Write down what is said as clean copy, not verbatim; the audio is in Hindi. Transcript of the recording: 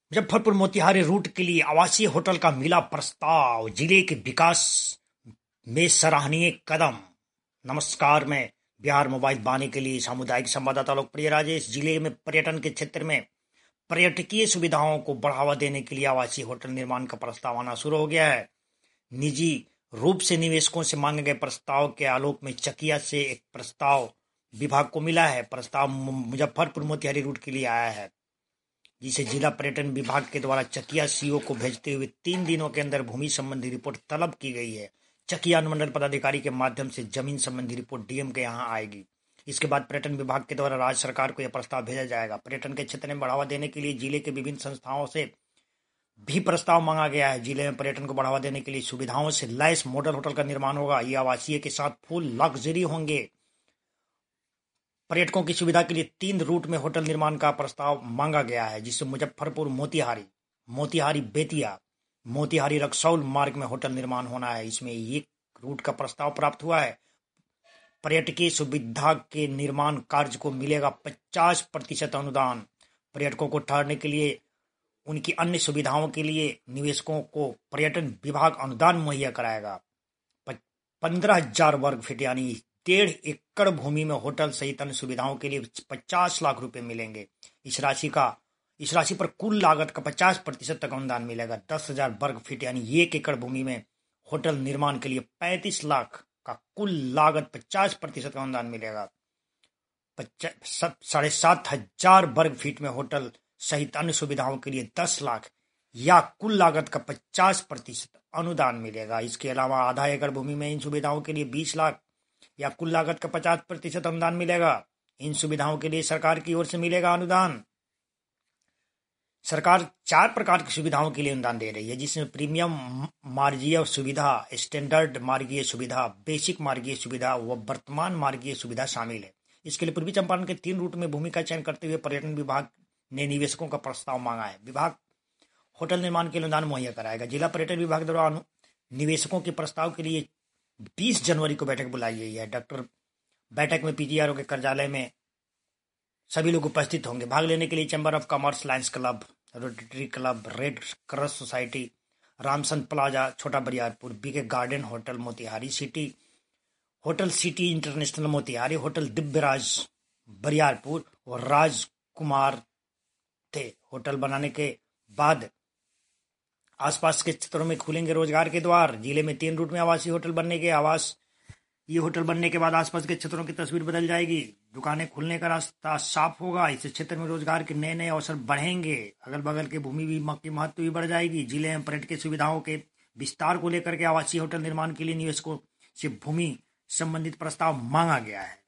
मुजफ्फरपुर मोतिहारी रूट के लिए आवासीय होटल का मिला प्रस्ताव, जिले के विकास में सराहनीय कदम। नमस्कार, मैं बिहार मोबाइल बानी के लिए सामुदायिक संवाददाता लोकप्रिय राजेश। जिले में पर्यटन के क्षेत्र में पर्यटकीय सुविधाओं को बढ़ावा देने के लिए आवासीय होटल निर्माण का प्रस्ताव आना शुरू हो गया है। निजी रूप से निवेशकों से मांगे गए प्रस्ताव के आलोक में चकिया से एक प्रस्ताव विभाग को मिला है। प्रस्ताव मुजफ्फरपुर मोतिहारी रूट के लिए आया है, जिसे जिला पर्यटन विभाग के द्वारा चकिया सीओ को भेजते हुए 3 दिनों के अंदर भूमि संबंधी रिपोर्ट तलब की गई है। चकिया अनुमंडल पदाधिकारी के माध्यम से जमीन संबंधी रिपोर्ट डीएम के यहाँ आएगी। इसके बाद पर्यटन विभाग के द्वारा राज्य सरकार को यह प्रस्ताव भेजा जाएगा। पर्यटन के क्षेत्र में बढ़ावा देने के लिए जिले के विभिन्न संस्थाओं से भी प्रस्ताव मांगा गया है। जिले में पर्यटन को बढ़ावा देने के लिए सुविधाओं से लैस मॉडल होटल का निर्माण होगा। ये आवासीय के साथ फुल लग्जरी होंगे। पर्यटकों की सुविधा के लिए 3 रूट में होटल निर्माण का प्रस्ताव मांगा गया है, जिससे मुजफ्फरपुर मोतिहारी, मोतिहारी बेतिया, मोतिहारी रक्सौल मार्ग में होटल निर्माण होना है। इसमें एक रूट का प्रस्ताव प्राप्त हुआ है। पर्यटकीय सुविधा के निर्माण कार्य को मिलेगा 50% अनुदान। पर्यटकों को ठहरने के लिए, उनकी अन्य सुविधाओं के लिए निवेशकों को पर्यटन विभाग अनुदान मुहैया कराएगा। 15,000 वर्ग फीट यानी 1.5 एकड़ भूमि में होटल सहित अन्य सुविधाओं के लिए 50 लाख रुपए मिलेंगे। इस राशि पर कुल लागत का 50% तक अनुदान मिलेगा। 10,000 वर्ग फीट यानी 1 एकड़ भूमि में होटल निर्माण के लिए 35 लाख का कुल लागत 50% का अनुदान मिलेगा। 7,500 वर्ग फीट में होटल सहित अन्य सुविधाओं के लिए 10 लाख या कुल लागत का 50% अनुदान मिलेगा। इसके अलावा आधा एकड़ भूमि में इन सुविधाओं के लिए 20 लाख या कुल लागत का 50% अनुदान मिलेगा। इन सुविधाओं के लिए सरकार की ओर से मिलेगा अनुदान। सरकार 4 प्रकार की सुविधाओं के लिए अनुदान दे रही है, जिसमें प्रीमियम मार्गीय सुविधा, स्टैंडर्ड मार्गीय सुविधा, बेसिक मार्गीय सुविधा व वर्तमान मार्गीय सुविधा शामिल है। इसके लिए पूर्वी चंपारण के 3 रूट में भूमि का चयन करते हुए पर्यटन विभाग ने निवेशकों का प्रस्ताव मांगा है। विभाग होटल निर्माण के लिए अनुदान मुहैया कराएगा। जिला पर्यटन विभाग द्वारा निवेशकों के प्रस्ताव के लिए 20 जनवरी को बैठक बुलाई गई है। बैठक में पीजीआरओ के कार्यालय में सभी लोग उपस्थित होंगे। भाग लेने के लिए chamber of commerce, lions club, rotary club, red cross society, Ramchandra plaza Chhota Bariyarpur, BK garden hotel Motihari, hotel city international Motihari, hotel Divyaraj Bariyarpur और राजकुमार थे। होटल बनाने के बाद आसपास के क्षेत्रों में खुलेंगे रोजगार के द्वार। जिले में 3 रूट में आवासीय होटल बनने के बाद आसपास के क्षेत्रों की तस्वीर बदल जाएगी। दुकानें खुलने का रास्ता साफ होगा। इस क्षेत्र में रोजगार के नए नए अवसर बढ़ेंगे। अगल बगल के भूमि की महत्व भी बढ़ जाएगी। जिले में पर्यटकीय सुविधाओं के विस्तार को लेकर के आवासीय होटल निर्माण के लिए निवेशकों से भूमि संबंधित प्रस्ताव मांगा गया है।